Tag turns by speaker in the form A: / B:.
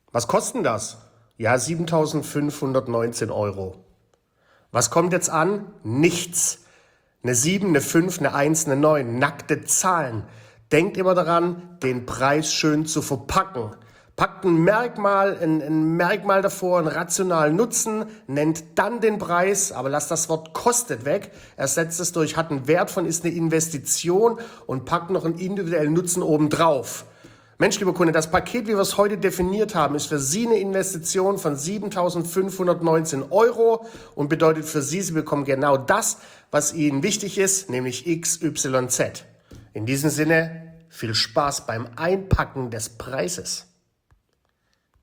A: Was kostet denn das? Ja, 7.519 Euro. Was kommt jetzt an? Nichts. Eine 7, eine 5, eine 1, eine 9. Nackte Zahlen. Denkt immer daran, den Preis schön zu verpacken. Packt ein Merkmal davor, einen rationalen Nutzen, nennt dann den Preis, aber lasst das Wort kostet weg, ersetzt es durch hat einen Wert von, ist eine Investition und packt noch einen individuellen Nutzen obendrauf. Mensch, lieber Kunde, das Paket, wie wir es heute definiert haben, ist für Sie eine Investition von 7.519 Euro und bedeutet für Sie, Sie bekommen genau das, was Ihnen wichtig ist, nämlich XYZ. In diesem Sinne, viel Spaß beim Einpacken des Preises.